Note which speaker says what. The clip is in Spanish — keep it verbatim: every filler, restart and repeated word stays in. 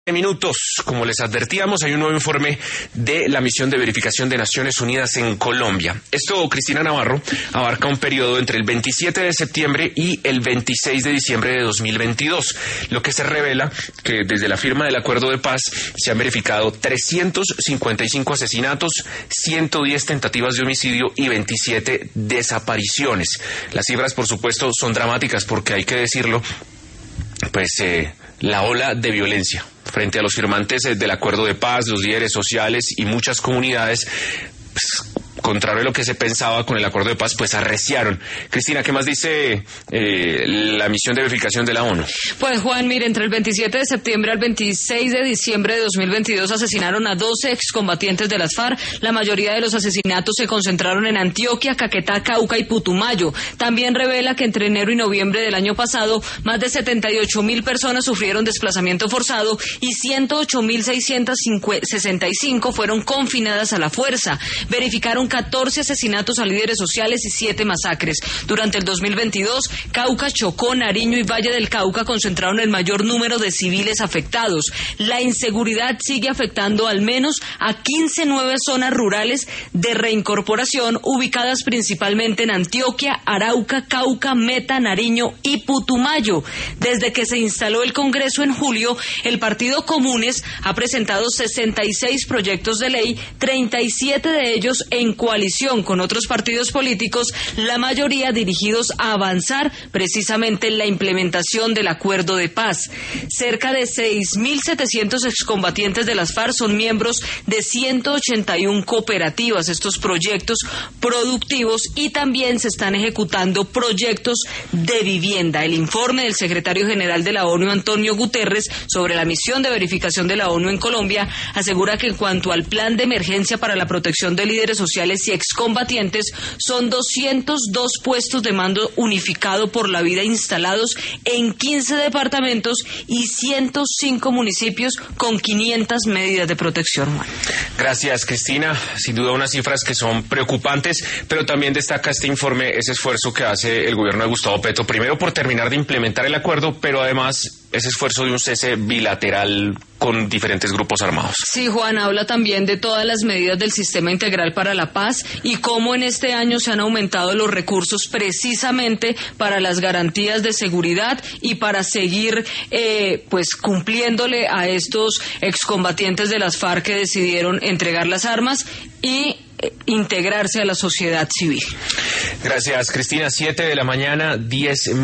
Speaker 1: Minutos, como les advertíamos, hay un nuevo informe de la misión de verificación de Naciones Unidas en Colombia. Esto, Cristina Navarro, abarca un periodo entre el veintisiete de septiembre y el veintiséis de diciembre de dos mil veintidós, lo que se revela que desde la firma del acuerdo de paz se han verificado trescientos cincuenta y cinco asesinatos, ciento diez tentativas de homicidio y veintisiete desapariciones. Las cifras, por supuesto, son dramáticas porque hay que decirlo, pues eh, la ola de violencia frente a los firmantes del acuerdo de paz, los líderes sociales y muchas comunidades, pues, contrario a lo que se pensaba con el acuerdo de paz, pues arreciaron. Cristina, ¿qué más dice eh, la misión de verificación de la ONU?
Speaker 2: Pues Juan, mire, entre el veintisiete de septiembre al veintiséis de diciembre de dos mil veintidós asesinaron a doce excombatientes de las FARC. La mayoría de los asesinatos se concentraron en Antioquia, Caquetá, Cauca y Putumayo. También revela que entre enero y noviembre del año pasado, más de setenta y ocho mil personas sufrieron desplazamiento forzado y ciento ocho mil seiscientos sesenta y cinco fueron confinadas a la fuerza. Verificaron catorce asesinatos a líderes sociales y siete masacres. Durante el dos mil veintidós, Cauca, Chocó, Nariño y Valle del Cauca concentraron el mayor número de civiles afectados. La inseguridad sigue afectando al menos a quince nuevas zonas rurales de reincorporación ubicadas principalmente en Antioquia, Arauca, Cauca, Meta, Nariño y Putumayo. Desde que se instaló el Congreso en julio, el Partido Comunes ha presentado sesenta y seis proyectos de ley, treinta y siete de ellos en coalición con otros partidos políticos, la mayoría dirigidos a avanzar precisamente en la implementación del acuerdo de paz. Cerca de seis mil setecientos excombatientes de las FARC son miembros de ciento ochenta y una cooperativas, estos proyectos productivos, y también se están ejecutando proyectos de vivienda. El informe del secretario general de la ONU, Antonio Guterres, sobre la misión de verificación de la ONU en Colombia, asegura que en cuanto al plan de emergencia para la protección de líderes sociales y excombatientes, son doscientos dos puestos de mando unificado por la vida instalados en quince departamentos y ciento cinco municipios con quinientas medidas de protección.
Speaker 1: Gracias, Cristina. Sin duda unas cifras que son preocupantes, pero también destaca este informe ese esfuerzo que hace el gobierno de Gustavo Petro, primero por terminar de implementar el acuerdo, pero además ese esfuerzo de un cese bilateral con diferentes grupos armados.
Speaker 2: Sí, Juan, habla también de todas las medidas del Sistema Integral para la Paz y cómo en este año se han aumentado los recursos precisamente para las garantías de seguridad y para seguir eh, pues cumpliéndole a estos excombatientes de las FARC que decidieron entregar las armas y eh, integrarse a la sociedad civil.
Speaker 1: Gracias, Cristina. Siete de la mañana, diez